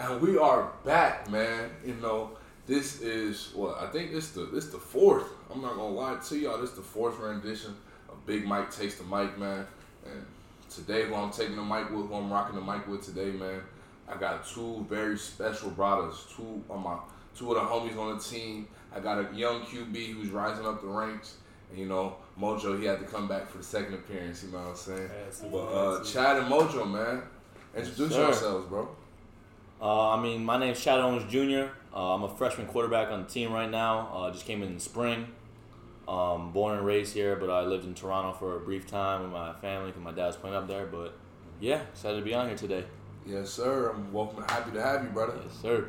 And we are back, man. You know, this is I think this the fourth. I'm not gonna lie to y'all. This the fourth rendition of Big Mike Takes the Mic, man. And today, who I'm taking the mic with, who I'm rocking the mic with today, man, I got two very special brothers. Two of the homies on the team. I got a young QB who's rising up the ranks. And, you know, Mojo, he had to come back for the second appearance. You know what I'm saying? But Chad and Mojo, man, introduce yourselves, bro. My name's Chad Owens Jr. I'm a freshman quarterback on the team right now. Just came in the spring. Born and raised here, but I lived in Toronto for a brief time with my family because my dad was playing up there. But yeah, excited to be on here today. Yes, sir. I'm happy to have you, brother. Yes, sir.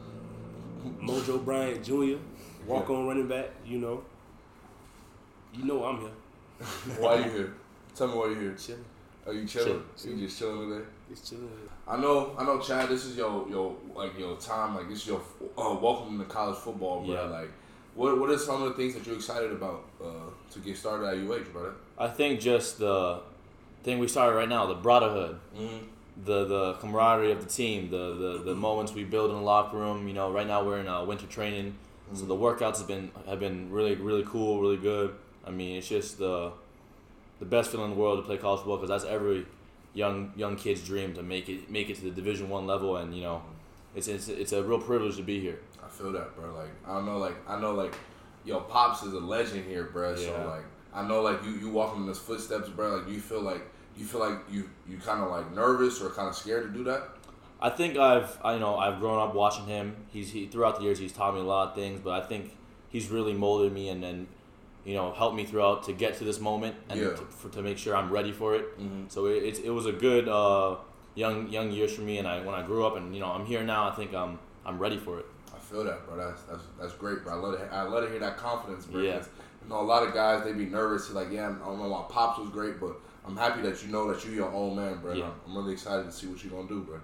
Mojo Bryant Jr. Walk-on running back. You know I'm here. Why you here? Tell me why you here. Chilling. Are you chilling? You just chilling today? Just chilling. I know, Chad. This is your time. Like, this is your welcome to college football, bro. Yeah. Like, what are some of the things that you're excited about to get started at UH, brother? I think just the thing we started right now, the brotherhood, the camaraderie of the team, the moments we build in the locker room. You know, right now we're in winter training, so the workouts have been really, really cool, really good. I mean, it's just the best feeling in the world to play college football because that's every young kid's dream to make it to the Division I level, and you know, it's a real privilege to be here. I feel that, bro. Like, I know, yo, Pops is a legend here, bro. Yeah. So like, I know, like, you walking in his footsteps, bro. Like, you feel like you kind of like nervous or kind of scared to do that. I think I've grown up watching him. He throughout the years he's taught me a lot of things, but I think he's really molded me and you know, helped me throughout to get to this moment and to make sure I'm ready for it. Mm-hmm. So it was a good young years for me, and when I grew up and you know I'm here now, I think I'm ready for it. I feel that, bro. That's great, bro. I love to hear that confidence, bro. Yeah. You know, a lot of guys, they be nervous. They're like, yeah, I don't know why Pops was great, but I'm happy that you know that you're your own man, bro. Yeah. I'm really excited to see what you're gonna do, bro.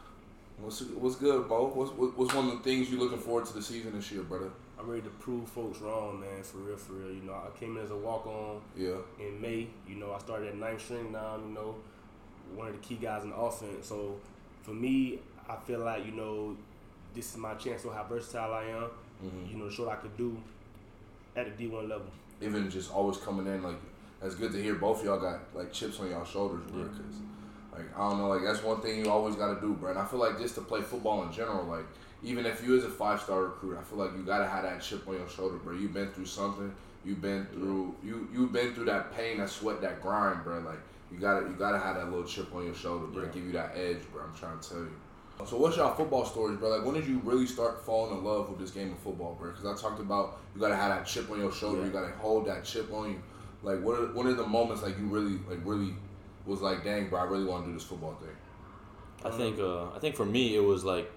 What's good, Bo? What's one of the things you're looking forward to the season this year, brother? I'm ready to prove folks wrong, man. For real. You know, I came in as a walk-on in May. You know, I started at 9th string now. You know, one of the key guys in the offense. So for me, I feel like, you know, this is my chance to know how versatile I am. Mm-hmm. You know, to show what I could do at the D1 level. Even just always coming in, like, that's good to hear both of y'all got, like, chips on y'all shoulders, bro, because, like, I don't know, like, that's one thing you always got to do, bro. And I feel like just to play football in general, like, even if you is a 5-star recruit, I feel like you got to have that chip on your shoulder, bro. You've been through something. You've been through that pain, that sweat, that grind, bro. Like, you gotta have that little chip on your shoulder, bro, to give you that edge, bro. I'm trying to tell you. So what's y'all football stories, bro? Like, when did you really start falling in love with this game of football, bro? Because I talked about you gotta have that chip on your shoulder. Yeah. You gotta hold that chip on you. Like, what are the moments like you really was like, dang, bro, I really want to do this football thing? I think for me it was like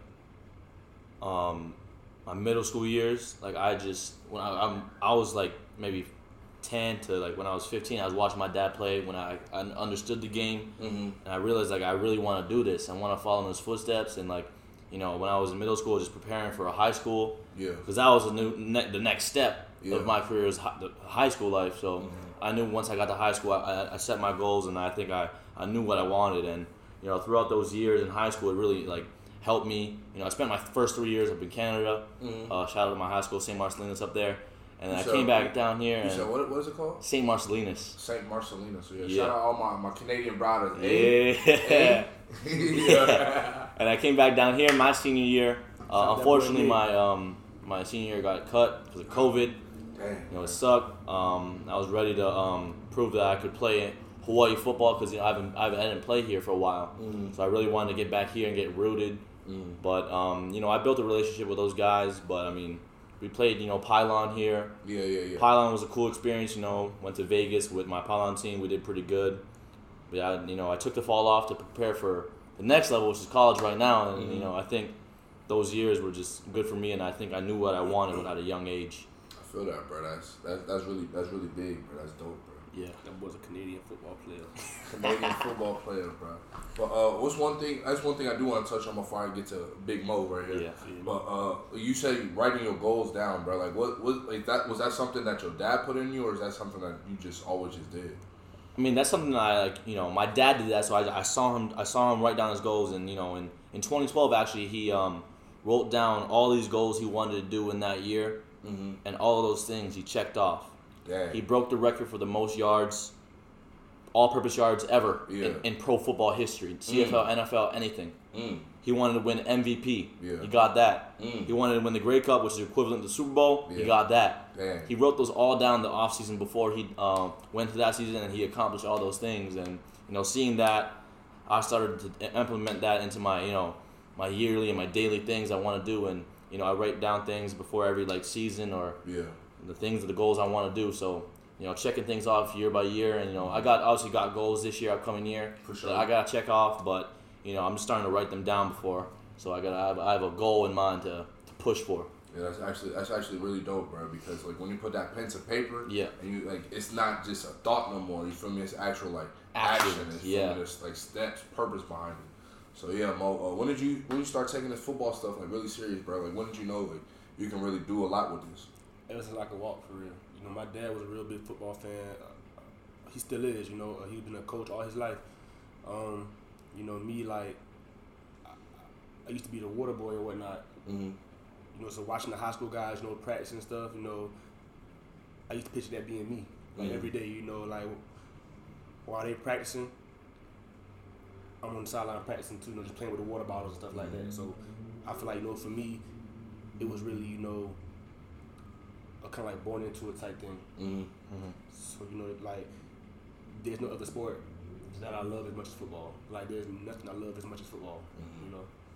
my middle school years. Like I was like maybe 10 to like when I was 15, I was watching my dad play when I understood the game, and I realized like I really want to do this. I want to follow in his footsteps, and like, you know, when I was in middle school, just preparing for a high school, because that was the next step of my career is the high school life. So I knew once I got to high school, I set my goals, and I think I knew what I wanted. And you know, throughout those years in high school, it really like helped me. You know, I spent my first 3 years up in Canada. Shout out to my high school, St. Marcellinus up there. And then I came back down here. You said, what is it called? St. Marcellinus. St. Marcellinus. So shout out all my Canadian brothers. Yeah. And I came back down here my senior year. Unfortunately, my senior year got cut because of COVID. Dang. You know, it sucked. I was ready to prove that I could play Hawaii football because you know I hadn't played here for a while. So I really wanted to get back here and get rooted. But you know, I built a relationship with those guys. But I mean, we played, you know, Pylon here. Yeah. Pylon was a cool experience, you know. Went to Vegas with my Pylon team. We did pretty good. But I took the fall off to prepare for the next level, which is college right now. And you know, I think those years were just good for me, and I think I knew what I wanted at a young age. I feel that, bro. That's really big, bro. That's dope, bro. Yeah, That was a Canadian football player. Canadian football player, bro. But what's one thing? That's one thing I do want to touch on before I get to Big Mo right here. Yeah. But you said writing your goals down, bro. Like, was that something that your dad put in you, or is that something that you just always just did? I mean, that's something that I like. You know, my dad did that, so I saw him write down his goals, and you know, in 2012 actually he wrote down all these goals he wanted to do in that year, and all of those things he checked off. Dang. He broke the record for the most yards, all-purpose yards ever in pro football history, CFL, NFL, anything. He wanted to win MVP. Yeah. He got that. He wanted to win the Grey Cup, which is equivalent to the Super Bowl. He got that. Dang. He wrote those all down the offseason before he went to that season, and he accomplished all those things. And you know, seeing that, I started to implement that into my my yearly and my daily things I want to do. And you know, I write down things before every like season or the things or the goals I want to do. So you know, checking things off year by year. And you know, I obviously got goals this year, upcoming year for sure. that I gotta check off, but you know, I'm just starting to write them down before. So I have a goal in mind to push for. Yeah, that's actually really dope, bro. Because like when you put that pen to paper, and you like, it's not just a thought no more. You feel me? It's actual like action. It's there's like steps, purpose behind it. So yeah, Mo, when did you start taking this football stuff like really serious, bro? Like when did you know like you can really do a lot with this? Ever since I could walk, for real. You know, my dad was a real big football fan. He still is. You know, he's been a coach all his life. You know, me, like, I used to be the water boy or whatnot. You know, so watching the high school guys, you know, practice and stuff, you know, I used to picture that being me. Like, every day, you know, like, while they practicing, I'm on the sideline practicing too, you know, just playing with the water bottles and stuff like that. So I feel like, you know, for me, it was really, you know, a kind of like born into it type thing. So, you know, like, there's no other sport that I love as much as football. Like, there's nothing I love as much as football, you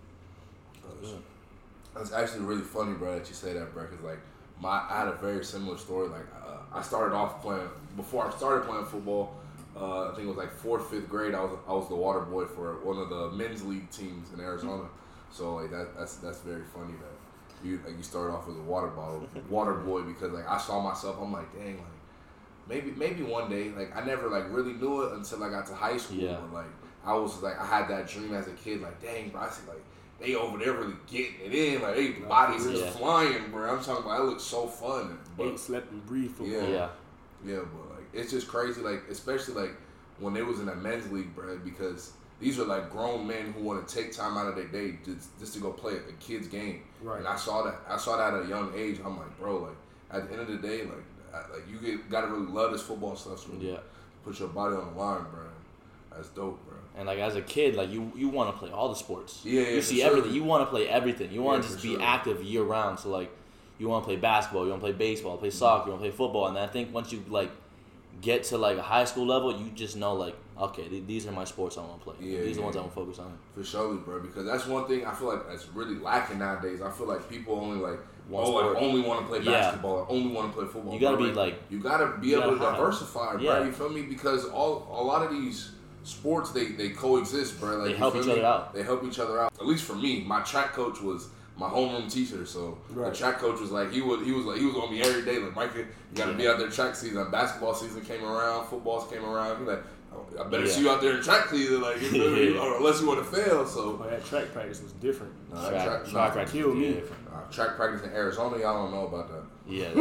know. That's actually really funny, bro, that you say that, bro, because, like, I had a very similar story. Like, I started off playing, before I started playing football, I think it was like 4th, 5th grade, I was the water boy for one of the men's league teams in Arizona. So, like, that's very funny that you started off as a water boy, because, like, I saw myself, I'm like, dang, like, maybe one day, like, I never, like, really knew it until I got to high school. But, like, I was, like, I had that dream as a kid, like, dang, bro, I see, like, they over there really getting it in, like, they bodies is flying, bro. I'm talking about, it looks so fun. Ate, slept, and breathed football. Yeah, but, like, it's just crazy, like, especially, like, when they was in a men's league, bro, because these are, like, grown men who want to take time out of their day just to go play a kid's game. Right. And I saw that at a young age. I'm like, bro, like, at the end of the day, like you gotta really love this football stuff. So put your body on the line, bro. That's dope, bro. And like as a kid, like you want to play all the sports. You see sure. everything. You want to play everything. You want to just be active year round. So like, you want to play basketball, you want to play baseball, play soccer, you want to play football. And I think once you like get to like a high school level, you just know like, okay, these are my sports I want to play. These are the ones I want to focus on. For sure, bro. Because that's one thing I feel like that's really lacking nowadays. I feel like people only like. I only want to play basketball. I only want to play football. You gotta be like. You gotta be able to diversify, bro. You feel me? Because a lot of these sports they coexist, bro. Like they help each other out. They help each other out. At least for me, my track coach was my homeroom teacher. So the track coach was like he was on me every day. Like, Mike, you gotta be out there. Track season, basketball season came around, football came around. He's like, I better see you out there in track season, like, you feel me? Or unless you want to fail. So that track practice was different. Track practice killed me. Track practice in Arizona, y'all don't know about that. Yeah,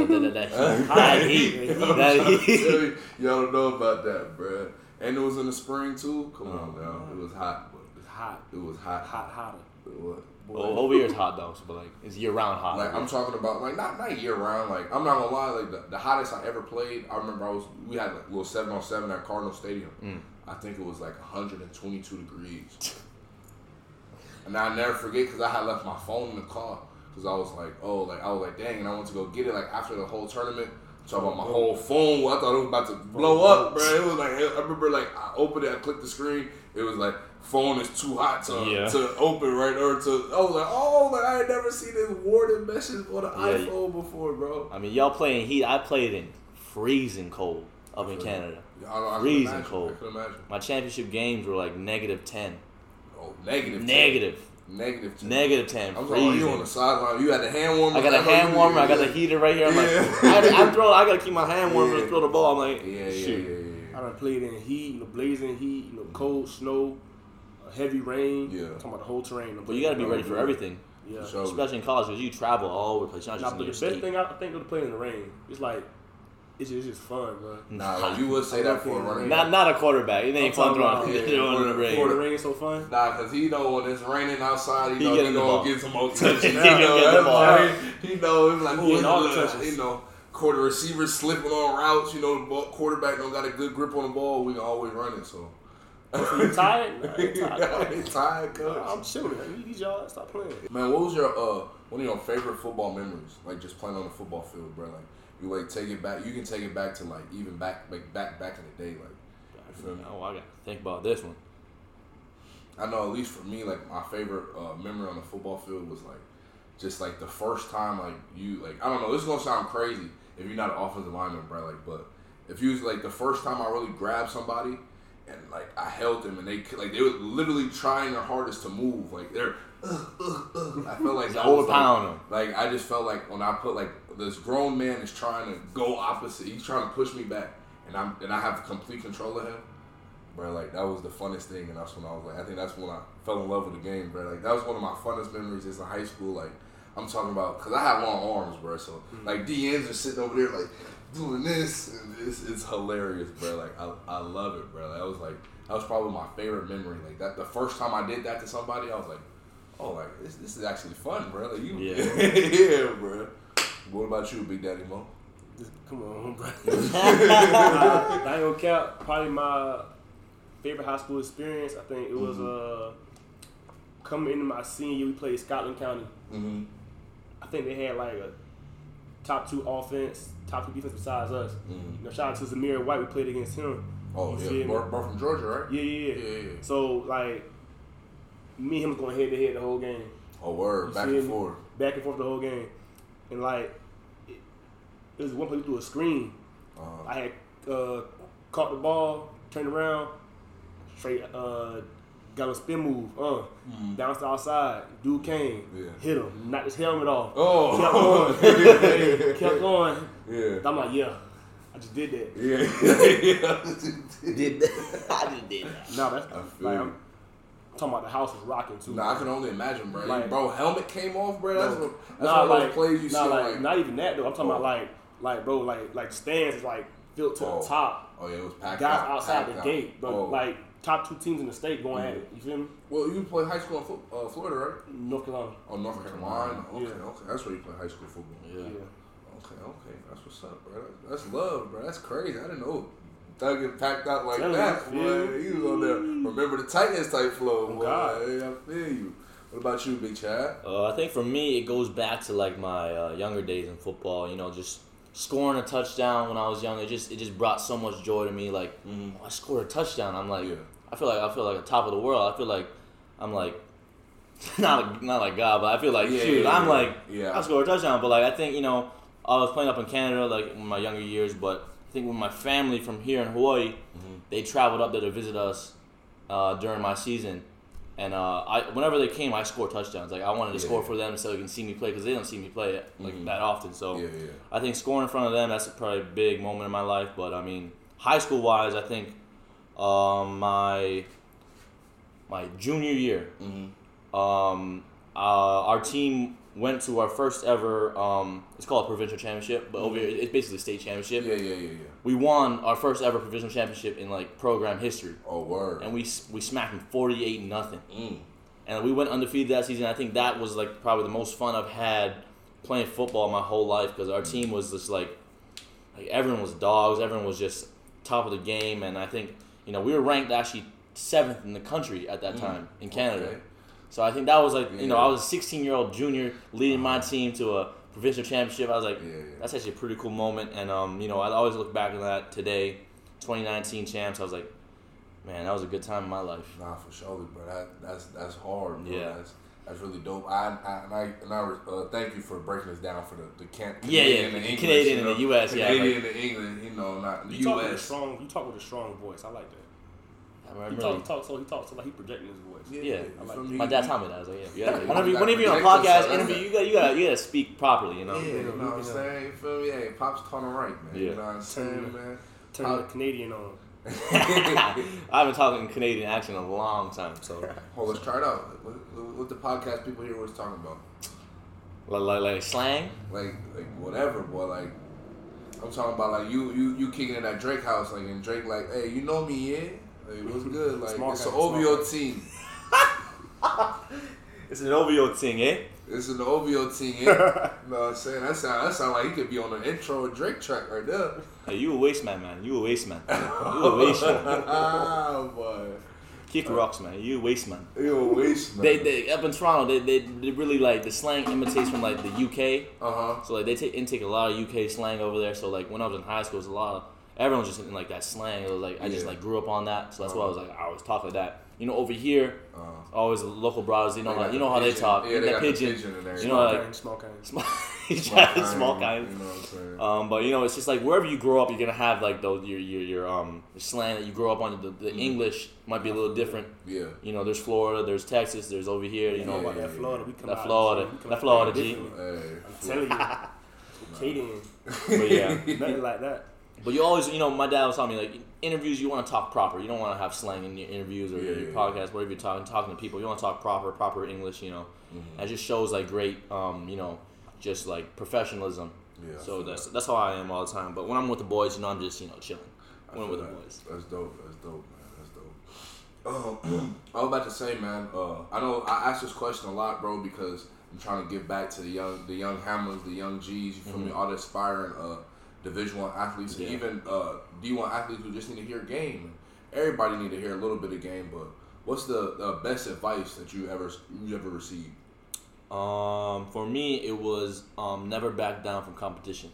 that heat. That heat. Y'all don't know about that, bro. And it was in the spring too. Come on, now. It was hot. It's hot. It was hot. Hotter. What? Over here it's hot though, but like it's year round hot. Like I'm talking about, like not year round. Like I'm not gonna lie, like the hottest I ever played. I remember we had like a little 7-on-7 at Cardinal Stadium. I think it was like 122 degrees. And I never forget because I had left my phone in the car because I was like, dang, and I went to go get it like after the whole tournament. Talking about my whole phone, I thought it was about to blow up, bro. It was like, I remember like I opened it, I clicked the screen, it was like, phone is too hot to open, right? I was like, I had never seen this warning message on an iPhone before, bro. I mean, y'all playing heat. I played in freezing cold up in Canada. Freezing cold. I can imagine. My championship games were like -10. Oh, -10. -10. I'm talking you on the sideline. You had the hand warmer. I got a hand warmer. I got the heater right here. I'm like, I gotta keep my hand warm to throw the ball. I'm like, shoot. I done played in heat, blazing heat, cold, snow, heavy rain. I'm talking about the whole terrain. But you gotta be ready for everything. Yeah. Especially in college because you travel all over the place. Not just in your state. The best thing I think of playing in the rain is like It's just fun, bro. Nah, like, you would say that for a running back. Not a quarterback. It ain't fun throwing the rain. For the rain is so fun. Nah, because he know when it's raining outside, he know he gonna get some more touches. He know it's like, you know, quarter receivers slipping on routes. You know, the quarterback don't got a good grip on the ball. We can always run it. So. You tired? Nah, you tired, coach. I'm chilling. Man. These y'all stop playing. Man, what was your one of your favorite football memories? Like just playing on the football field, bro. Like you like take it back. You can take it back to like even back in the day. Like you feel me? Oh, I gotta think about this one. I know at least for me, like my favorite memory on the football field was like just like the first time like you like I don't know. This is gonna sound crazy if you're not an offensive lineman, bro. Like, but if you was like the first time I really grabbed somebody. And like I held them, and they were literally trying their hardest to move. Like they're, I felt like that was like I just felt like when I put like this grown man is trying to go opposite. He's trying to push me back, and I have complete control of him, bro. Like that was the funnest thing, and that's when I was like, I think that's when I fell in love with the game, bro. Like that was one of my funnest memories is in high school. Like I'm talking about because I have long arms, bro. So like DNs are sitting over there like. Doing this, and it's hilarious, bro. Like I love it, bro. That was probably my favorite memory. Like that, the first time I did that to somebody, I was like, oh, like this is actually fun, bro. Like yeah, bro. What about you, Big Daddy Mo? Come on, bro. I ain't gonna count. Probably my favorite high school experience. I think it was coming into my senior year. We played Scotland County. Mm-hmm. I think they had like a top 2 offense, top 2 defense besides us. Mm-hmm. You know, shout out to Zamir White. We played against him. Oh yeah, both from Georgia, right? Yeah. So like, me and him was going head to head the whole game. Oh word, back and forth the whole game, and like, it was one play we threw a screen. I had caught the ball, turned around, straight got a spin move, down to the outside. Dude came, hit him, knocked his helmet off. Oh, kept going. Yeah, I'm like, yeah, I just did that. Yeah, did that. I just did that. No, that's like I'm talking about the house was rocking too. Nah, I can only imagine, bro. Like, bro, helmet came off, bro. That's one of those plays you see. Like, not even that though. I'm talking about like bro, like stands is like filled to the top. Oh yeah, it was packed. Guys out, outside packed the out. gate, bro. Like top 2 teams in the state going at it. You feel me? Well, you played high school in Florida, right? North Carolina. Oh, North Carolina. Okay, Yeah. okay. That's where you play high school football. Yeah. Okay. That's what's up, bro. That's love, bro. That's crazy. I didn't know Doug get packed out like that. Yeah. Boy. He was on there. Remember the Titans type flow, boy. God. Hey, I feel you. What about you, Big Chad? I think for me, it goes back to like my younger days in football. You know, just scoring a touchdown when I was young. It just brought so much joy to me. Like, I scored a touchdown. I'm like, I feel like the top of the world. I feel like I'm like not like God, but I feel like I scored a touchdown. But like I think, you know, I was playing up in Canada like in my younger years, but I think with my family from here in Hawaii, they traveled up there to visit us during my season, and whenever they came, I scored touchdowns. Like I wanted to score for them so they can see me play because they don't see me play like that often. So I think scoring in front of them, that's probably a big moment in my life. But I mean, high school wise, I think my junior year, our team went to our first ever, it's called a provincial championship, but over here, it's basically a state championship. Yeah. We won our first ever provincial championship in, like, program history. Oh, word. And we smacked them 48-0. And we went undefeated that season. I think that was, like, probably the most fun I've had playing football my whole life because our team was just, like everyone was dogs. Everyone was just top of the game. And I think, you know, we were ranked actually 7th in the country at that time in Canada. Okay. So I think that was like, you know, I was a 16-year-old junior leading my team to a provincial championship. I was like, that's actually a pretty cool moment. And, you know, I always look back on that today, 2019 champs. I was like, man, that was a good time in my life. Nah, for sure, bro. That's hard, bro. Yeah. That's really dope. I thank you for breaking this down for the Canadian and English. Canadian and the U.S., Canadian and England, you know, not the U.S. You talk with a strong voice. I like that. He talks so like he projecting his voice. Yeah. My dad told me that. I was like, yeah. Whenever you're on a podcast interview, you gotta speak properly, you know. Yeah, you know what I'm saying? You feel me? Hey, Pop's taught him right, man. You know what I'm saying, man? Turn the Canadian on. I've been talking Canadian accent a long time, so. Hold, let's try it out. What the podcast people here was talking about? Like slang? Like whatever, boy. Like I'm talking about like you kicking in that Drake house, like, and Drake like, hey, you know me, yeah? Like, what's good? Like, it's an OVO team. It's an OVO thing, eh? It's an OVO team, yeah. You know what I'm saying? That sound like he could be on the intro of Drake track right there. Hey, you a waste man, man. You a waste man. You a waste man. Ah, boy. Kick rocks, man. You a waste man. You a waste man. They up in Toronto, they really like the slang imitates from like the UK. So like they intake a lot of UK slang over there. So like when I was in high school, it was everyone was just in like that slang. It was like I just like grew up on that. So that's why I was like I always talk like that. You know, over here, always the local brothers. You know, how they talk. Yeah, they got pigeon. The pigeon in there. You know, like small kind. small kind. You know what I'm saying? But you know, it's just like wherever you grow up, you're gonna have like those your slang that you grow up on. The English might be a little different. Yeah. You know, there's Florida, there's Texas, there's over here. You know about that Florida. We come that out Florida G. Hey, I'm telling you, Kaden. But yeah, Nothing like that. but you always, you know, my dad was telling me like interviews, you want to talk proper. You don't want to have slang in your interviews or your podcast, whatever you're talking to people. You want to talk proper English. You know, that just shows like great, you know, just like professionalism. Yeah, so that's how I am all the time. But when I'm with the boys, you know, I'm just, you know, chilling. When I'm with the boys. That's dope, man. That's dope. I was about to say, man. I know I ask this question a lot, bro, because I'm trying to give back to the young Hammers, the young G's. You feel me? All the aspiring Division I athletes, and even D1 athletes who just need to hear game. Everybody need to hear a little bit of game. But what's the best advice that you ever received? For me, it was never back down from competition.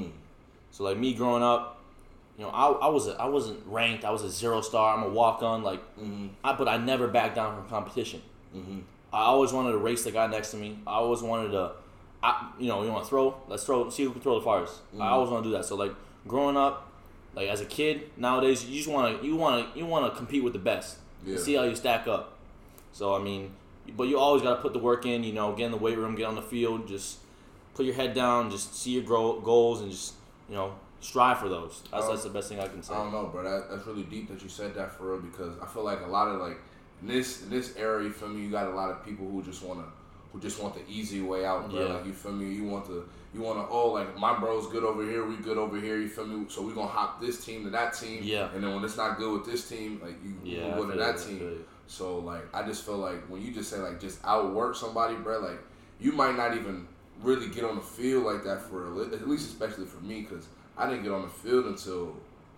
So like me growing up, you know, I wasn't ranked. I was a 0-star. I'm a walk-on. Like, but I never backed down from competition. I always wanted to race the guy next to me. I always wanted to, you know, you want to throw? Let's throw. See who can throw the farthest. I always want to do that. So like growing up, like as a kid, nowadays you just want to compete with the best. See how you stack up. So I mean, but you always got to put the work in. You know, get in the weight room, get on the field, just put your head down, just see your goals, and just, you know, strive for those. That's the best thing I can say. I don't know, bro. That's really deep that you said that, for real, because I feel like a lot of like in this area, you feel me, you got a lot of people who just want the easy way out, bro. Like, you feel me, you want to like my bro's good over here, we good over here, you feel me, so we gonna hop this team to that team, and then when it's not good with this team, like you go to that team. So like I just feel like when you just say like just outwork somebody, bro, like you might not even really get on the field like that for at least especially for me, because I didn't get on the field until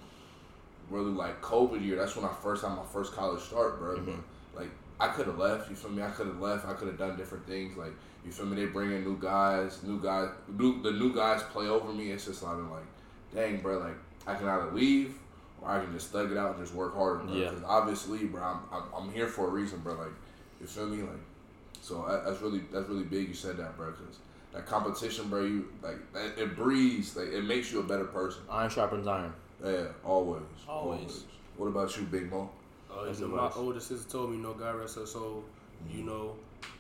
really like COVID year. That's when I first had my first college start, bro. But like I could have left. You feel me? I could have left. I could have done different things. Like, you feel me? They bring in new guys. The new guys play over me. It's just like, dang, bro. Like I can either leave or I can just thug it out and just work harder, bro. Because obviously, bro, I'm here for a reason, bro. Like, you feel me? Like, so that's really big. You said that, bro, because that competition, bro, you like it breeds. Like, it makes you a better person. Iron sharpens iron. Yeah, always. What about you, Big Mo? My older sister told me, you know, God rest her soul, you know,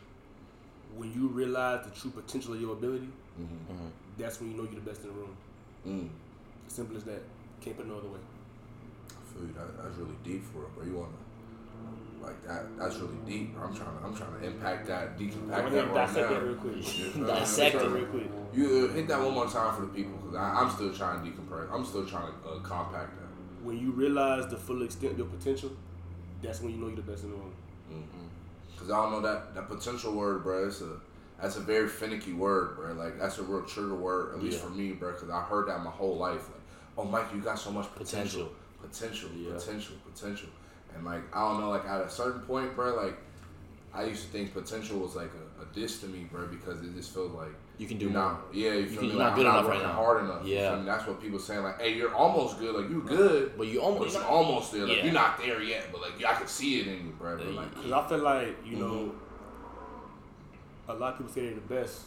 when you realize the true potential of your ability, that's when you know you're the best in the room. Simple as that. Can't put it no other way. I feel you. That's really deep for it, bro. You wanna like that? That's really deep. I'm trying to impact that, decompact that right now. That real quick. Dissect it real quick. You hit that one more time for the people, because I'm still trying to decompress. I'm still trying to compact that. When you realize the full extent of your potential, that's when you know you're the best in the room. Because I don't know that potential word, bro. That's a very finicky word, bro. Like, that's a real trigger word, at least for me, bro. Because I heard that my whole life. Like, oh, Mike, you got so much potential. Potential. And like, I don't know, like at a certain point, bro, like I used to think potential was like a diss to me, bro, because it just feels like you can do more. Yeah, you feel me? You're like, not good enough right now. Hard enough. Yeah, I mean, that's what people saying. Like, hey, you're almost good. Like, you good, but you almost there. Like, you're not there yet, but like I can see it in you, bro. Like, because I feel like, you know, a lot of people say they're the best,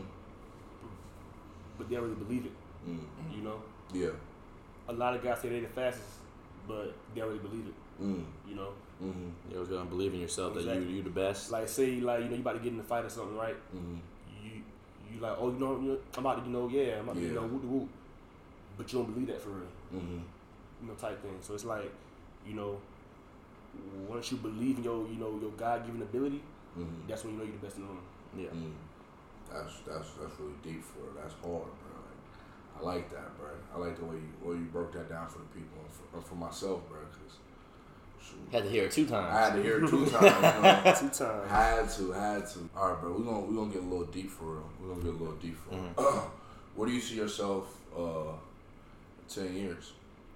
but they don't really believe it. You know. Yeah. A lot of guys say they're the fastest, but they don't really believe it. You know. You always gotta believe in yourself that you the best. Like, say, like, you know, you about to get in a fight or something, right? You like, oh, you know, I'm about to, you know, I'm about to, you know, whoop. But you don't believe that for real. You know, type thing. So it's like, you know, once you believe in your, you know, your God-given ability, that's when you know you're the best in the room. That's really deep for it. That's hard, bro. Like, I like that, bro. I like the way you broke that down for the people and for myself, bro. Cause had to hear it 2 times. I had to hear it 2 times. You know? 2 times. Had to. All right, bro. We gonna get a little deep for real. We're gonna get a little deep for real. Where do you see yourself in 10 years?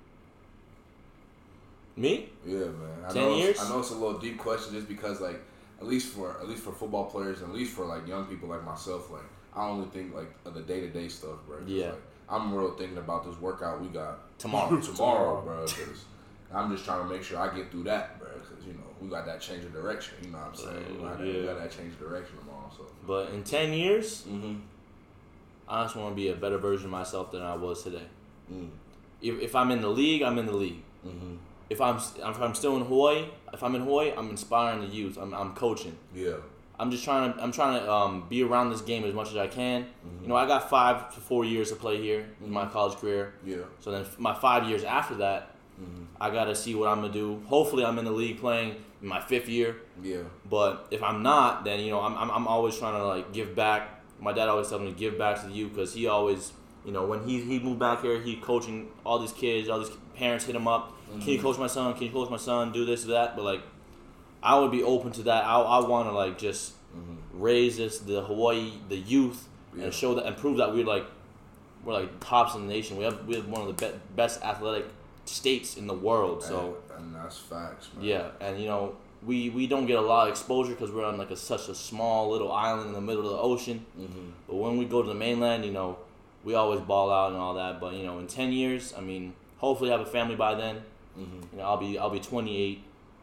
Me? Yeah, man. 10 years? I know it's a little deep question, just because like at least for football players, and at least for like young people like myself, like I only think like of the day-to-day stuff, bro. Yeah. Like, I'm real thinking about this workout we got Tomorrow, bro. Because I'm just trying to make sure I get through that, bro. Because we got that change of direction. You know what I'm saying? We got that change of direction tomorrow. So. But in 10 years, I just want to be a better version of myself than I was today. If I'm in the league, I'm in the league. If I'm still in Hawaii, I'm inspiring the youth. I'm coaching. Yeah. I'm trying to be around this game as much as I can. You know, I got 5 to 4 years to play here in my college career. Yeah. So then my 5 years after that, I got to see what I'm going to do. Hopefully I'm in the league playing in my 5th year. Yeah. But if I'm not, then, I'm always trying to, like, give back. My dad always tells me to give back to the youth, because he always, when he moved back here, he coaching all these kids, all these parents hit him up. Can you coach my son? Can you coach my son? Do this, do that. But, like, I would be open to that. I want to, like, just raise the Hawaii, the youth, and show that and prove that we're tops in the nation. We have one of the best athletic states in the world. So and that's facts, man. Yeah, and we don't get a lot of exposure because we're on like such a small little island in the middle of the ocean. But when we go to the mainland, we always ball out and all that. But in 10 years, I mean, hopefully I have a family by then. I'll be 28.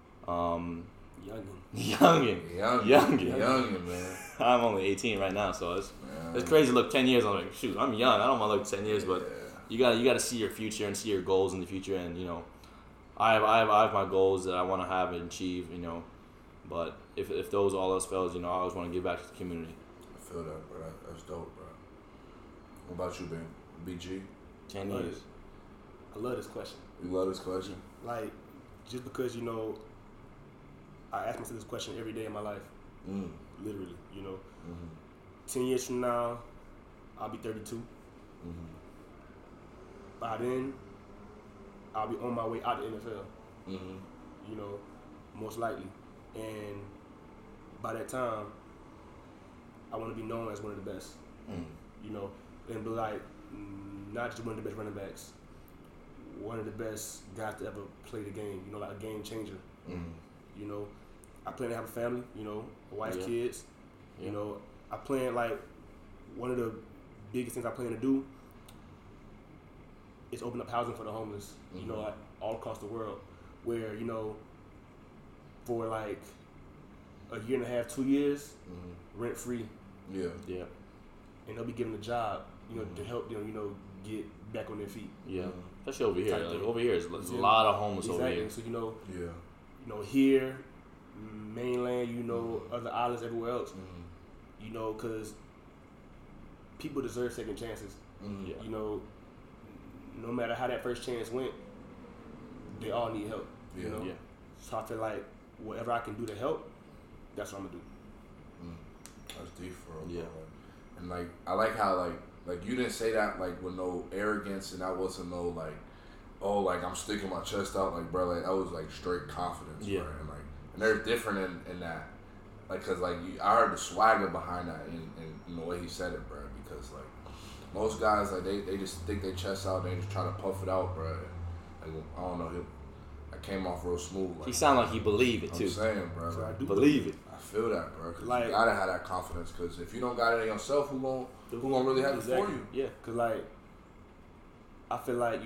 Youngin, man. I'm only 18 right now, so it's crazy to look 10 years. I'm like, shoot, I'm young. I don't want to look 10 years, but you got to see your future and see your goals in the future. And I have my goals that I want to have and achieve. But if those all else fails, I always want to give back to the community. I feel that, bro. That's dope, bro. What about you, Ben? BG? 10 years. I love this question. You love this question? Like, just because I ask myself this question every day in my life. Literally, 10 years from now, I'll be 32. By then, I'll be on my way out the NFL. Most likely. And by that time, I want to be known as one of the best. And be like, not just one of the best running backs, one of the best guys to ever play the game, like a game changer. I plan to have a family, a wife, kids. I plan, like, one of the biggest things I plan to do is open up housing for the homeless, like all across the world, where, for like a year and a half, 2 years, rent free. Yeah. And they'll be given a job, to help them, get back on their feet. Yeah. Especially over here. Like, over here, there's a lot of homeless over here. So, here, mainland, other islands, everywhere else, because people deserve second chances. No matter how that first chance went, they all need help. So I feel like whatever I can do to help, that's what I'm gonna do. That's deep, bro. Yeah. And like, I like how like you didn't say that like with no arrogance, and that wasn't no like, oh, like I'm sticking my chest out, like, bro, like that was like straight confidence, bro. And like, and they're different in that, like, cause like I heard the swagger behind that in the way he said it, bro. Because like most guys, like they just stick their chest out, they just try to puff it out, bro. Like, I don't know, I came off real smooth. Like, he sounded like he believed it too. I'm saying, bro. So like, I do believe it. I feel that, bro. Cause like, you gotta have that confidence. Cause if you don't got it in yourself, who gonna really have it for you? Yeah. Cause like, I feel like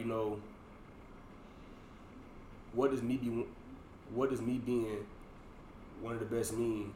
what does me being one of the best mean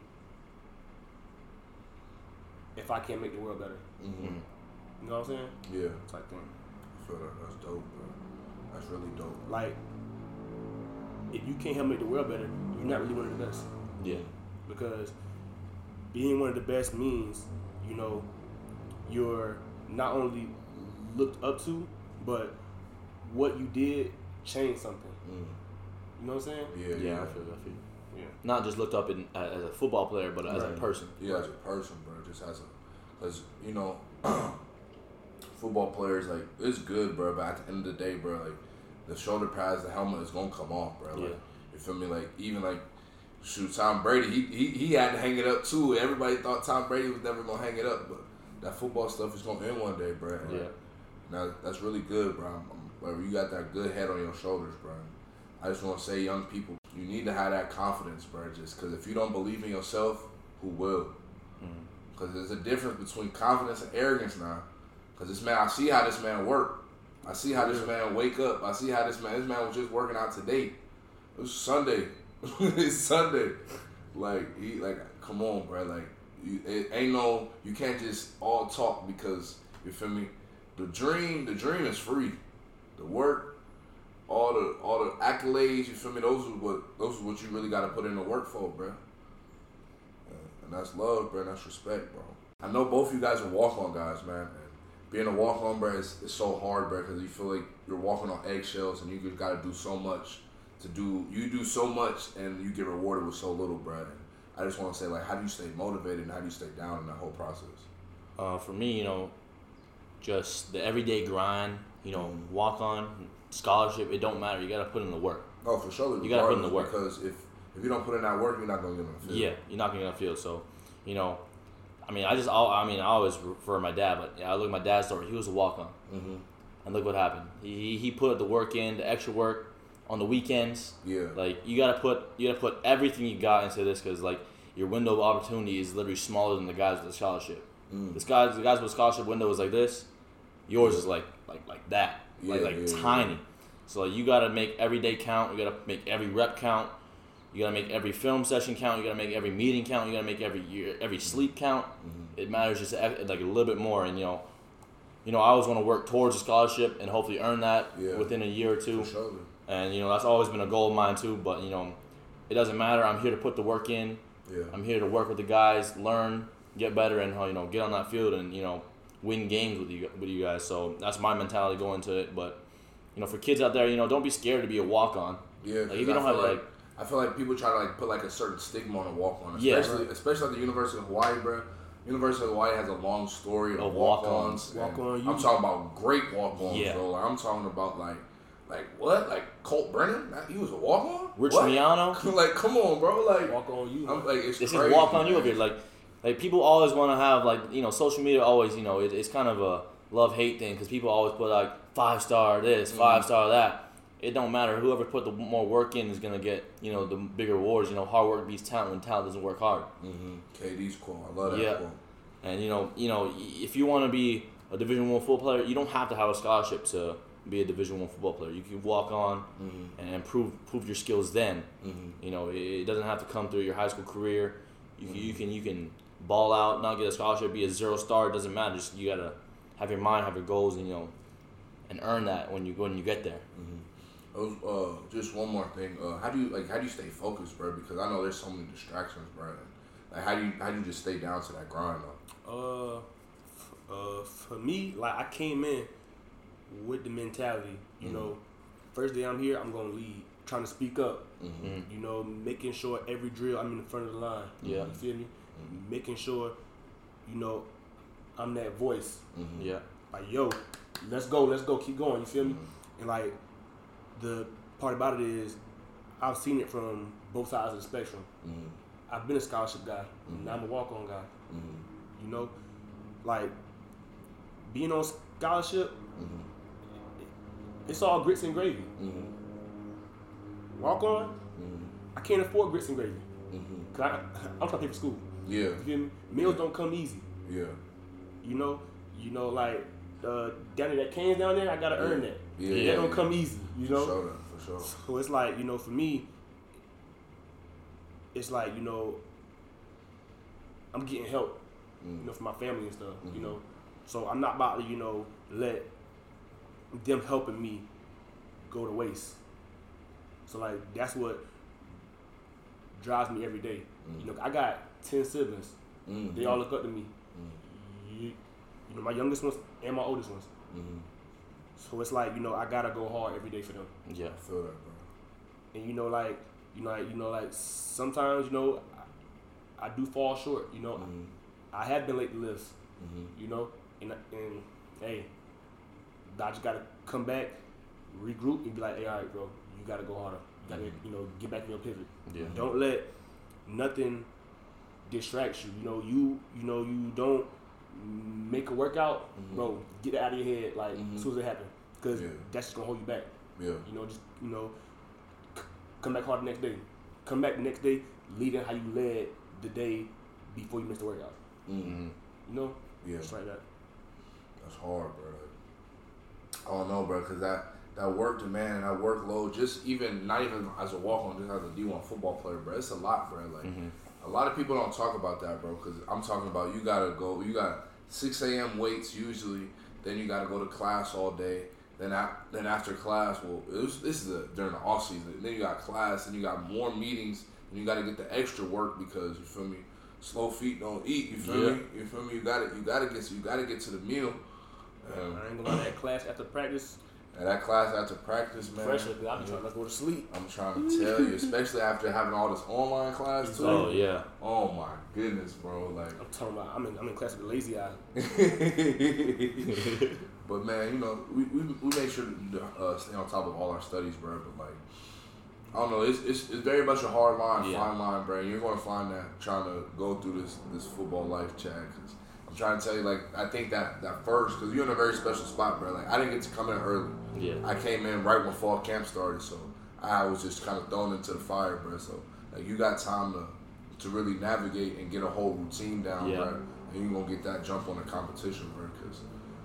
if I can't make the world better? You know what I'm saying? Yeah. Type thing. I feel that. That's dope, bro. That's really dope. Like, if you can't help make the world better, you're not really one of the best. Yeah. Because being one of the best means, you're not only looked up to, but what you did changed something. You know what I'm saying? Yeah. I feel. Yeah. Not just looked up as a football player, but as a person. Yeah, as a person, bro. Just as a, because football players, like, it's good, bro. But at the end of the day, bro, like, the shoulder pads, the helmet is gonna come off, bro. Like, you feel me? Like, even like, shoot, Tom Brady, he had to hang it up too. Everybody thought Tom Brady was never gonna hang it up, but that football stuff is gonna end one day, bro. And now that's really good, bro. You got that good head on your shoulders, bro. I just want to say, young people, you need to have that confidence, bro. Just because if you don't believe in yourself, who will? Because there's a difference between confidence and arrogance now. Because this man, I see how this man work. I see how this man wake up. I see how this man was just working out today. It was Sunday. It's Sunday. Like, come on, bro. Like, you can't just all talk because, you feel me? The dream is free. The work, all the accolades, you feel me? Those are what you really got to put in the work for, bro. And that's love, bro. And that's respect, bro. I know both of you guys are walk-on guys, man. And being a walk-on, bro, is so hard, bro, because you feel like you're walking on eggshells and you just got to do so much you do so much and you get rewarded with so little, bro. And I just want to say, like, how do you stay motivated and how do you stay down in that whole process? For me, just the everyday grind, walk on, scholarship, it don't matter. You got to put in the work. Oh, for sure. You got to put in the work. Because if you don't put in that work, you're not going to get on the field. Yeah, you're not going to get on the field. So, I always refer to my dad, but I look at my dad's story. He was a walk-on. Mm-hmm. And look what happened. He put the work in, the extra work on the weekends. Yeah. Like, you gotta put everything you got into this because, like, your window of opportunity is literally smaller than the guys with the scholarship. The guys with the scholarship window is like this. Yours is like that. Tiny. So, like, you gotta make every day count. You gotta make every rep count. You gotta make every film session count. You gotta make every meeting count. You gotta make every sleep count. Mm-hmm. It matters just like a little bit more. And I always want to work towards a scholarship and hopefully earn that within a year or two. For sure. And that's always been a goal of mine too. But it doesn't matter. I'm here to put the work in. Yeah. I'm here to work with the guys, learn, get better, and get on that field and win games with you guys. So that's my mentality going into it. But for kids out there, don't be scared to be a walk on. Yeah. Like, if you don't have I feel like people try to put a certain stigma on a walk on, especially at the University of Hawaii, bro. University of Hawaii has a long story of walk-ons. I'm talking about great walk-ons, bro. Like, I'm talking about like what? Like Colt Brennan? He was a walk-on? Rich Miano? Like, come on, bro. Like, walk on you. I'm like, it's this crazy, is walk on man. you over here. Like people always want to have social media always it's kind of a love-hate thing because people always put 5-star this, 5-star that. It don't matter. Whoever put the more work in is gonna get the bigger rewards. Hard work beats talent when talent doesn't work hard. Mm-hmm. KD's quote. I love that quote. And if you want to be a Division I football player, you don't have to have a scholarship to be a Division I football player. You can walk on and prove your skills then. Mm-hmm. It doesn't have to come through your high school career. You can ball out, not get a scholarship, be a 0-star. It doesn't matter. Just you gotta have your mind, have your goals, and earn that when you get there. Mm-hmm. Just one more thing. How do you stay focused, bro? Because I know there's so many distractions, bro. Like, how do you just stay down to that grind, though? For me, I came in with the mentality, first day I'm here, I'm gonna lead, trying to speak up, making sure every drill I'm in the front of the line. Yeah. You feel me? Making sure, I'm that voice. Yeah. Like, yo, let's go, keep going. You feel me? And the part about it is, I've seen it from both sides of the spectrum. I've been a scholarship guy. Now I'm a walk-on guy. Being on scholarship, it's all grits and gravy. Walk-on, I can't afford grits and gravy. Cause I'm trying to pay for school. Yeah. You feel me? Meals don't come easy. Yeah. Down in that cans down there, I gotta earn that. Yeah. That don't come easy. For sure. So it's for me, it's I'm getting help, for my family and stuff, So I'm not about to, let them helping me go to waste. So that's what drives me every day. I got 10 siblings. They all look up to me. My youngest ones and my oldest ones. So it's I gotta go hard every day for them. Yeah, I feel that, bro. And sometimes I do fall short. I have been late to lifts. And hey, I just gotta come back, regroup, and be like, hey, all right, bro, you gotta go harder. You gotta, get back in your pivot. Yeah. Don't let nothing distract you. You don't make a workout, bro. Get it out of your head like as soon as it happens, because that's just gonna hold you back. Yeah. Come back hard the next day. Come back the next day, leading how you led the day before you missed the workout. Yeah. Just like that. That's hard, bro. I don't know, bro, because that work demand and that workload, just not even as a walk-on, just as a D1 football player, bro, it's a lot, bro. Like, a lot of people don't talk about that, bro, because I'm talking about you got 6 a.m. weights usually, then you got to go to class all day. Then after class, this is during the off season. Then you got class, and you got more meetings, and you got to get the extra work because you feel me. Slow feet don't eat. You feel me? You feel me? You gotta get to the meal. I ain't gonna lie, that class after practice. And that class after practice, man. Pressure, because I'm trying to go to sleep. I'm trying to tell you, especially after having all this online class too. Oh yeah. Oh my goodness, bro. Like I'm talking about, I'm in class with the lazy eye. But man, we make sure to stay on top of all our studies, bro. But like, I don't know, it's very much a hard line, fine line, bro. You're gonna find that trying to go through this football life, Chad. Cause I'm trying to tell you, like, I think that first, cause you're in a very special spot, bro. Like, I didn't get to come in early. Yeah. I came in right when fall camp started, so I was just kind of thrown into the fire, bro. So like, you got time to really navigate and get a whole routine down, bro. And you're gonna get that jump on the competition, bro. Cause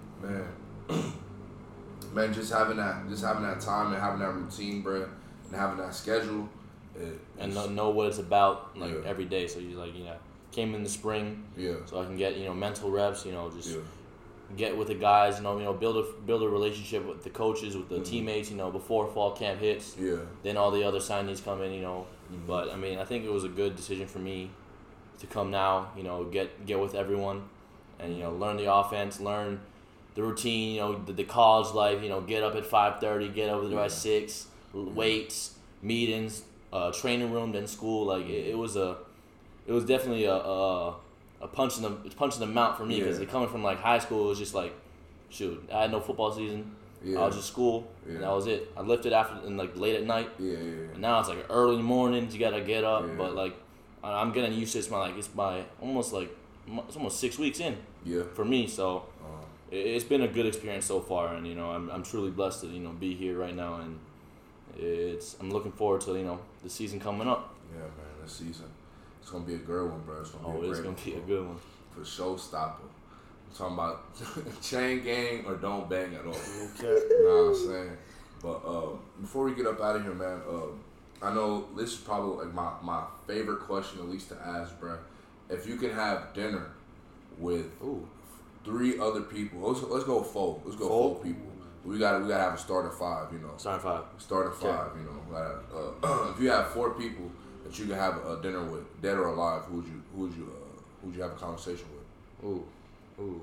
man, just having that time and having that routine, bro, and having that schedule, and know what it's about every day. So you came in the spring, so I can get mental reps, just get with the guys, build a relationship with the coaches, with the teammates, before fall camp hits. Yeah. Then all the other signees come in, But I mean, I think it was a good decision for me to come now, get with everyone, and learn the offense, learn the routine, the college life, get up at 5:30, get over there by 6, weights, meetings, training room, then school. Like it was definitely a punch in the mouth for me, because coming from like high school, it was just like, shoot, I had no football season. I was just school, and that was it. I lifted after and like late at night. And now it's like early mornings. You gotta get up, but like I'm getting used to it. It's almost 6 weeks in. For me, so. It's been a good experience so far, and I'm truly blessed to be here right now, and I'm looking forward to the season coming up. Yeah, man, this season it's gonna be a good one, bro. It's gonna be a good one for showstopper. I'm talking about chain gang or don't bang at all. Okay, you know what I'm saying? But before we get up out of here, man, I know this is probably like my favorite question, at least to ask, bro. If you can have dinner with 3 other people. Let's go 4. Let's go 4 people. We gotta have a start of 5. Start of 5. Start of 5. If you have 4 people that you can have a dinner with, dead or alive, who would you have a conversation with? Ooh. You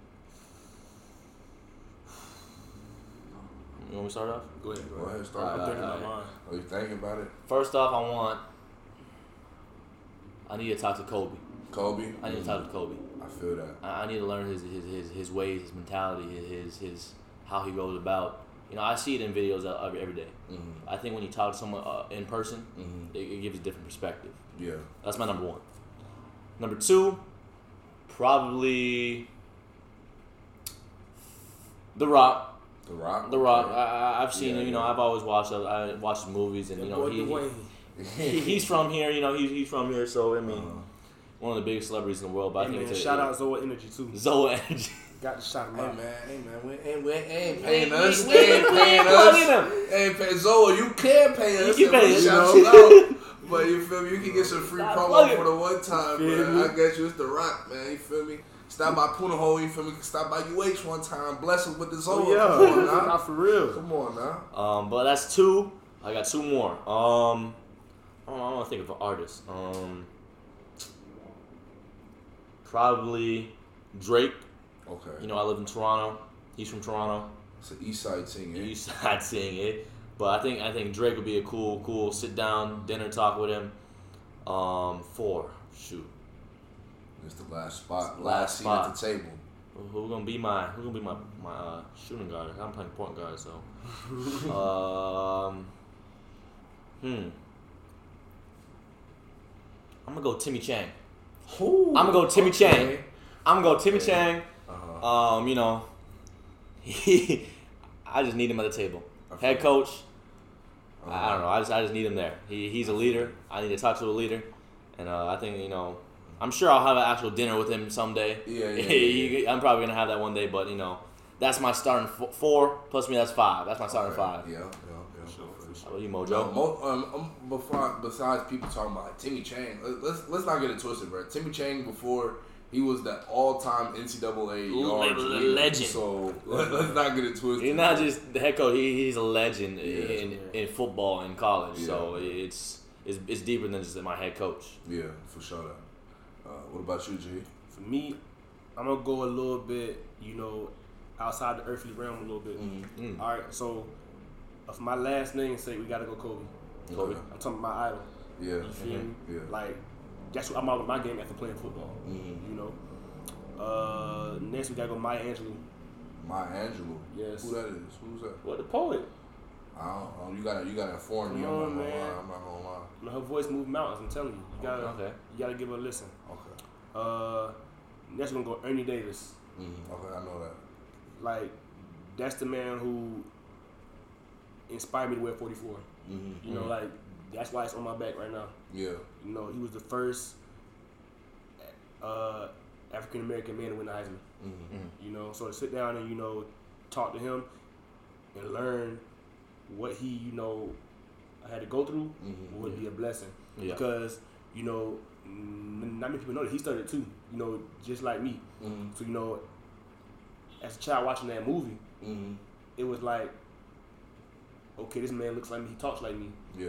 want me to start off? Go ahead. Start. I'm thinking about mine. Are you thinking about it? First off, I need to talk to Kobe. I need to talk to Kobe. I feel that. I need to learn his ways, his mentality, his how he goes about. I see it in videos every day. I think when you talk to someone in person, it gives a different perspective. Yeah. That's my number 1. Number 2, probably The Rock. The Rock. I've seen him. I've always watched his movies, and he's from here. He's from here, so I mean. One of the biggest celebrities in the world, but I think shout out Zoa Energy too. Zoa Energy. Got to shout him out. Hey man, we ain't paying us. They ain't paying us. Ain't paying Zoa. You can pay us. You can pay us. Shout you out. But you feel me? You can get some free promo for the one time, man. I guess you. It's The Rock, man. You feel me? Stop by Punahou, you feel me? Stop by UH one time. Bless him with the Zoa. Come on now. Not for real. Come on now. But that's 2. I got 2 more. I want to think of an artist. Probably Drake. Okay. I live in Toronto. He's from Toronto. It's an East Side thing, East Side thing, But I think Drake would be a cool sit down dinner talk with him. 4. Shoot. It's the last spot. Last seat at the table. Who's gonna be my shooting guard? I'm playing point guard, so. I'm gonna go Timmy Chang. Ooh, I'm gonna go Timmy Chang. I'm gonna go Timmy Chang. You know, I just need him at the table. Head coach. I don't know. I just need him there. He's a leader. I need to talk to a leader, and I think I'm sure I'll have an actual dinner with him someday. Yeah. I'm probably gonna have that one day, but that's my starting 4 plus me. That's 5. That's my starting 5. Yeah. How about you, Mojo? Besides people talking about like, Timmy Chang, let's not get it twisted, bro. Timmy Chang before he was the all-time NCAA yards legend. So let's not get it twisted. He's not just the head coach. He's a legend in football and college. Yeah. So it's deeper than just my head coach. Yeah, for sure. What about you, G? For me, I'm gonna go a little bit, outside the earthly realm a little bit. Mm-hmm. All right, so for my last name's sake, we gotta go Kobe. Kobe. I'm talking about my idol. Yeah. You feel me? Yeah. Like that's what I'm out of my game after playing football. Mm-hmm. Next we gotta go Maya Angelou. Maya Angelou. Yes. Who that is? Who's that? What, the poet? I don't know. You gotta inform me. I'm not gonna lie. Her voice moves mountains. I'm telling you. You gotta give her a listen. Okay. Next we're gonna go Ernie Davis. Okay, I know that. Like, that's the man who inspired me to wear 44. Like, that's why it's on my back right now. Yeah. He was the first African American man to win the Heisman. So to sit down and, talk to him and learn what he, had to go through would be a blessing. Yeah. Because, not many people know that he studied too, just like me. So, as a child watching that movie, it was like, okay, this man looks like me, he talks like me. Yeah.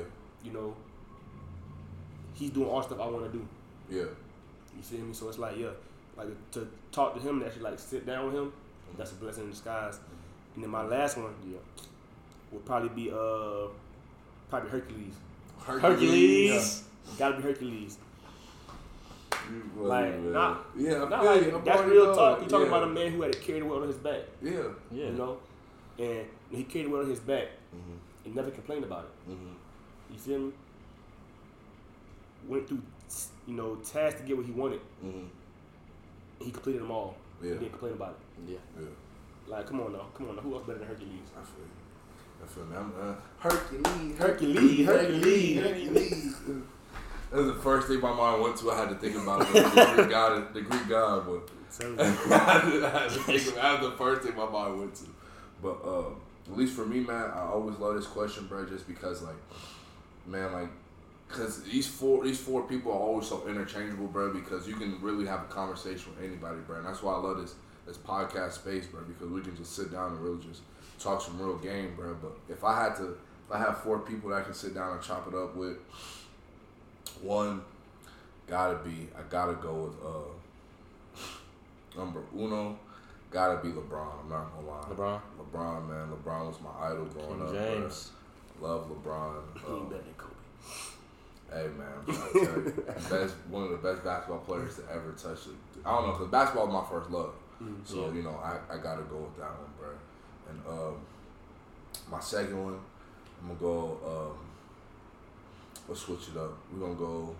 He's doing all stuff I want to do. Yeah. You feel me? So it's like, to talk to him and actually sit down with him, that's a blessing in disguise. And then my last one would probably be Hercules. Hercules. Yeah. Gotta be Hercules. That's real talk. You talking about a man who had to carry the world on his back. Yeah. And he carried the world on his back and never complained about it. You feel me? Went through, tasks to get what he wanted. He completed them all. Yeah. He didn't complain about it. Yeah. Like, come on now. Who else better than Hercules? I feel me. I'm Hercules. That was the first thing my mind went to. I had to think about it. The Greek god, but that was the first thing my mind went to. But at least for me, man, I always love this question, bro, just because, because these four people are always so interchangeable, bro, because you can really have a conversation with anybody, bro. And that's why I love this podcast space, bro, because we can just sit down and really just talk some real game, bro. But if I have 4 people that I can sit down and chop it up with, one, I gotta go with number uno, gotta be LeBron. I'm not gonna lie. LeBron, man. LeBron was my idol growing up. James. Bro. Love LeBron. He better than Kobe. Hey, man, I'm trying to tell you, one of the best basketball players to ever touch it. I don't know, because basketball was my first love. So, I got to go with that one, bro. And my second one, I'm going to go, let's switch it up. We're going to go,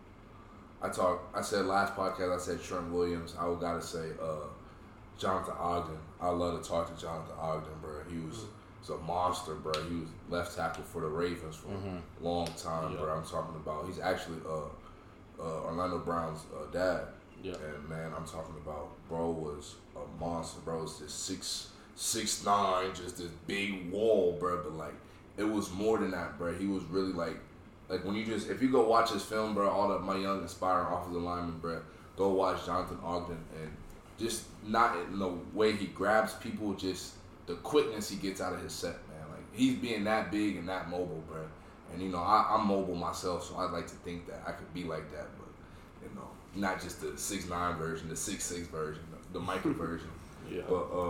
I said last podcast, I said Trent Williams. I got to say Jonathan Ogden. I love to talk to Jonathan Ogden, bro. He was a monster, bro. He was left tackle for the Ravens for a long time, bro. I'm talking about, he's actually Orlando Brown's dad. Yeah. And, man, I'm talking about, bro was a monster. Bro was this 6'9", just this big wall, bro. But, it was more than that, bro. He was really, when if you go watch his film, bro, all of my young aspiring offensive linemen, bro, go watch Jonathan Ogden. And just not in the way he grabs people, just the quickness he gets out of his set, man. He's being that big and that mobile, bro. And, I'm mobile myself, so I'd like to think that I could be like that. But, not just the 6'9" version, the 6'6" version, the micro version. Yeah.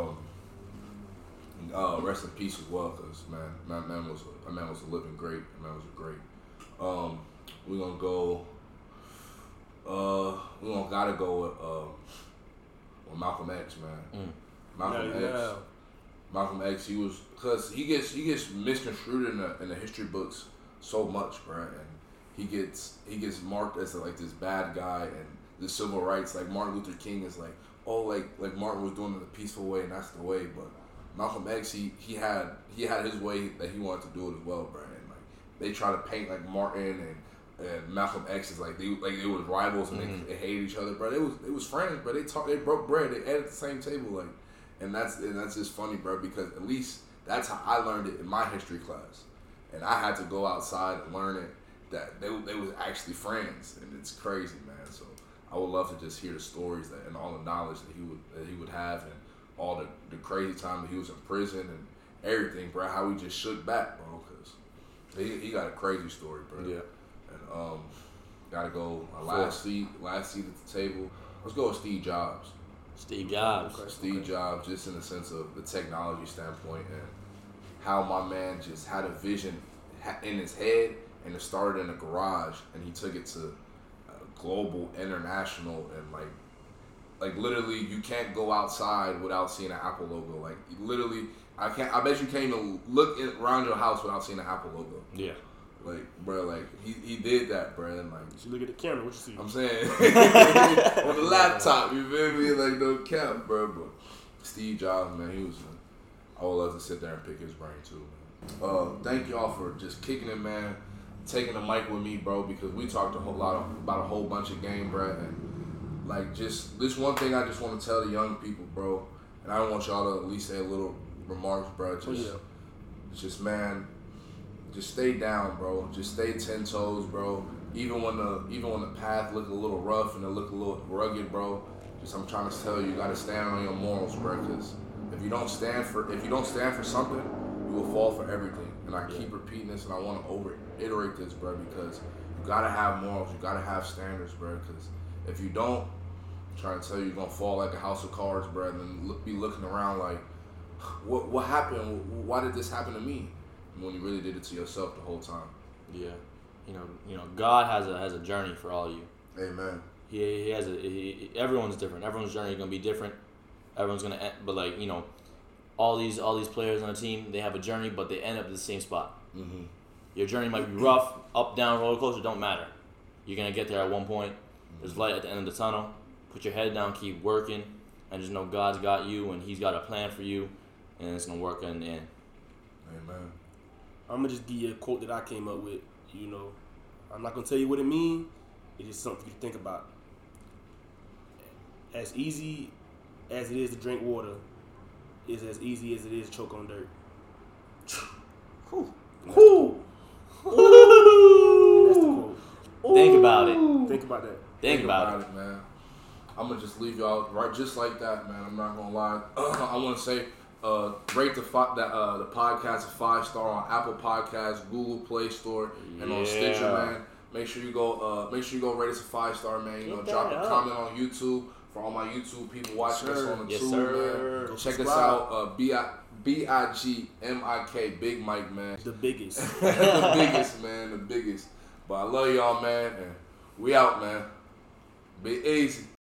But rest in peace as well, because, man, that man was a living great. That man was a great. We're going to go, gotta go with Well, Malcolm X, man. Malcolm X, he was, because he gets misconstrued in the history books so much, bro, and he gets marked as like this bad guy and the civil rights, like Martin Luther King is like, oh, like Martin was doing it the peaceful way and that's the way, but Malcolm X, he had his way that he wanted to do it as well, bro, and like they try to paint like Martin and Malcolm X is like they was rivals and they hated each other, bro. They was friends, but they broke bread, they ate at the same table, like. And that's just funny, bro, because at least that's how I learned it in my history class. And I had to go outside and learn it, that they was actually friends. And it's crazy, man. So I would love to just hear the stories and all the knowledge that he would have and all the crazy time that he was in prison and everything, bro, how he just shook back, bro, because he got a crazy story, bro. Yeah. And gotta go last seat at the table. Let's go with Steve Jobs. Steve Jobs. Steve Jobs, just in the sense of the technology standpoint and how my man just had a vision in his head and it started in a garage and he took it to global, international, and like literally you can't go outside without seeing an Apple logo. Like literally, I bet you can't even look around your house without seeing an Apple logo. Yeah. Like, bro, like he did that, bro. And like, you look at the camera, what you see? I'm saying on the laptop, you feel me? Like no cap, bro. But Steve Jobs, man, he was. I would love to sit there and pick his brain too, man. Thank y'all for just kicking it, man. Taking the mic with me, bro, because we talked about a whole bunch of game, bro. And like, just this one thing I just want to tell the young people, bro. And I don't want y'all to at least say a little remarks, bro. Just man. Just stay down, bro. Just stay 10 toes, bro. Even when the path look a little rough and it look a little rugged, bro. Just I'm trying to tell you, you gotta stand on your morals, bro. Because if you don't stand for something, you will fall for everything. And I keep repeating this, and I want to reiterate this, bro. Because you gotta have morals, you gotta have standards, bro. Because if you don't, I'm trying to tell you, you're gonna fall like a house of cards, bro. And then be looking around like, what happened? Why did this happen to me? When you really did it to yourself the whole time. Yeah, you know, God has a journey for all of you. Amen. He has everyone's different. Everyone's journey is gonna be different. Everyone's gonna end, but like all these players on the team, they have a journey, but they end up at the same spot. Mm-hmm. Your journey might be rough, up, down, roller coaster. Don't matter. You're gonna get there at one point. There's light at the end of the tunnel. Put your head down, keep working, and just know God's got you and He's got a plan for you, and it's gonna work in the end. Amen. I'm going to just give you a quote that I came up with. You know, I'm not going to tell you what it means. It's just something for you to think about. As easy as it is to drink water is as easy as it is to choke on dirt. Whew. Whew. That's the quote. Think about it. Think about that. Think about it, man. I'm going to just leave y'all right just like that, man. I'm not going to lie. I want to say, rate the podcast a 5-star on Apple Podcasts, Google Play Store, and on Stitcher, man. Make sure you go rate us a 5-star, man. You know, drop a comment on YouTube for all my YouTube people watching us on the tube, man. Check us out, BIGMIK, Big Mike, man. The biggest. The biggest, man. The biggest. But I love y'all, man. And we out, man. Be easy.